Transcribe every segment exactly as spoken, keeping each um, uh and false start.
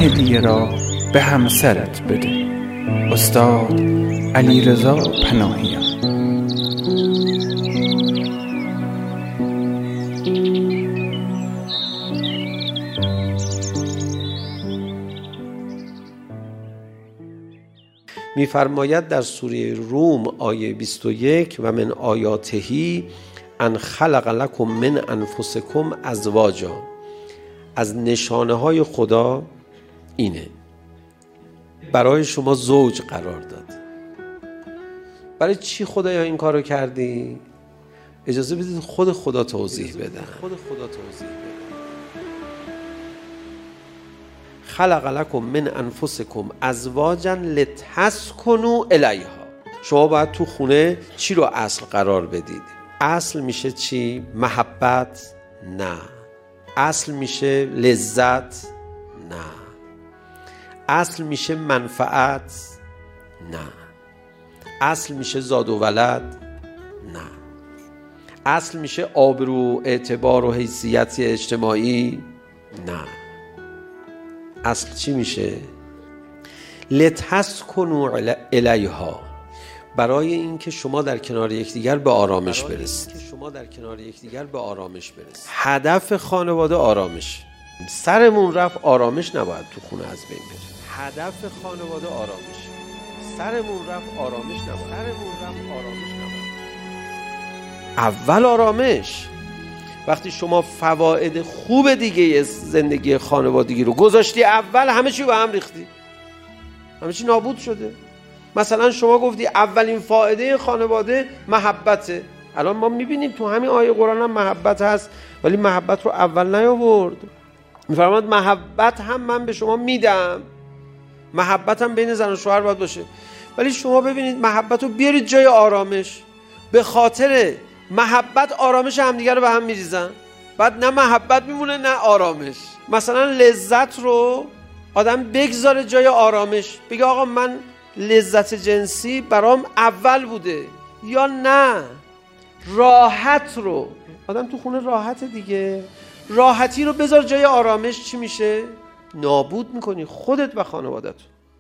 هدیه را به همسرت بده. استاد علیرضا پناهیان. می‌فرماید در سوره روم آیه بیست و یک: و من آیاتهی ان خلق لکم من انفسکم ازواجا. از نشانه های خدا اینه برای شما زوج قرار داد. برای چی خدایا این کارو کردی؟ اجازه بدید خود خدا توضیح بده. خود خدا توضیح بده. خلق لکم من انفسکم ازواجا لتسکنوا الیها. شما باید تو خونه چی رو اصل قرار بدید؟ اصل میشه چی؟ محبت؟ نه. اصل میشه لذت؟ نه. اصل میشه منفعت؟ نه. اصل میشه زاد و ولد؟ نه. اصل میشه آبرو، اعتبار و حیثیت اجتماعی؟ نه. اصل چی میشه؟ لتسکنوا الیها. برای اینکه شما در کنار یکدیگر به آرامش برسید. شما در کنار یکدیگر به آرامش برسید. هدف خانواده آرامش. سرمون رفت، آرامش نباید تو خونه از بین بره. هدف خانواده آرامش. سرمون رفت، آرامش نباید. سرمون رفت، آرامش نباید. اول آرامش. وقتی شما فواید خوب دیگه زندگی خانوادگی رو گذاشتی اول، همه چی به هم ریختی، همه چی نابود شده. مثلا شما گفتی اولین فایده خانواده محبته. الان ما میبینیم تو همین آیه قرآن هم محبت هست، ولی محبت رو اول نیاورد. میفرماد محبت هم من به شما میدم، محبت هم بین زن و شوهر باید باشه. ولی شما ببینید محبت رو بیارید جای آرامش. به خاطر محبت آرامش همدیگر رو به هم میریزن. بعد نه محبت میمونه نه آرامش. مثلا لذت رو آدم بگذاره جای آرامش، بگه آقا من لذت جنسی برام اول بوده، یا نه راحت رو. آدم تو خونه راحت دیگه، راحتی رو بذار جای آرامش. چی میشه؟ نابود میکنی خودت و خانوادت.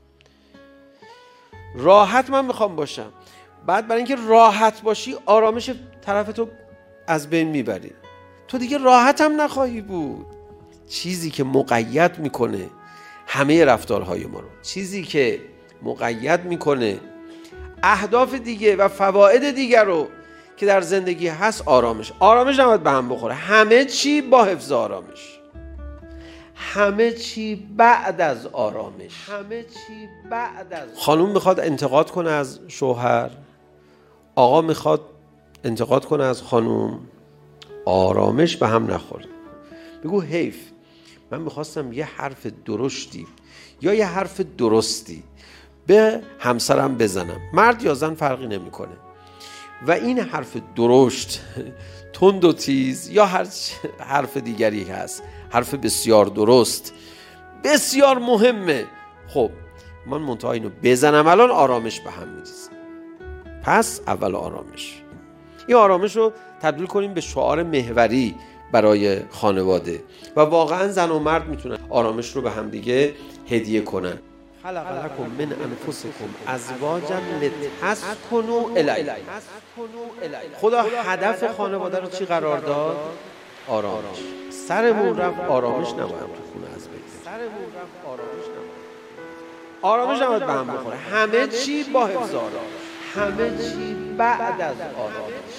راحت من میخوام باشم، بعد برای اینکه راحت باشی آرامش طرفتو از بین میبری، تو دیگه راحت هم نخواهی بود. چیزی که مقید میکنه همه رفتارهای ما رو، چیزی که مقید میکنه اهداف دیگه و فواید دیگر رو که در زندگی هست، آرامش. آرامش نباید به هم بخوره. همه چی با حفظ آرامش، همه چی بعد از آرامش، همه چی بعد از. خانوم میخواد انتقاد کنه از شوهر، آقا میخواد انتقاد کنه از خانوم، آرامش به هم نخوره. بگو حیف، من میخواستم یه حرف درشتی یا یه حرف درستی به همسرم بزنم، مرد یا زن فرقی نمیکنه، و این حرف درشت تند و تیز یا هر حرف دیگری هست، حرف بسیار درست بسیار مهمه. خب من منتها اینو بزنم الان آرامش به هم میریزه. پس اول آرامش. این آرامش رو تبدیل کنیم به شعار محوری برای خانواده و واقعا زن و مرد میتونن آرامش رو به هم دیگه هدیه کنن. خلق لکم من انفسکم ازواجا لتسکنوا الیها. خدا هدف خانواده رو چی قرار داد؟ آرامش. سرمون رفت، آرامش نباید تو خونه از بین بره. سرمون رفت، آرامش نباید. آرامش نباید به هم بخوره. همه چی با حفظ آرامش، همه چی بعد از آرامش،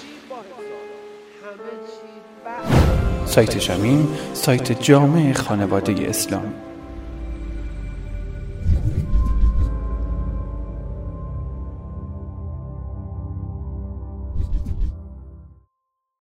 همه چی بعد. سایت شمیم سایت جامع خانواده اسلام.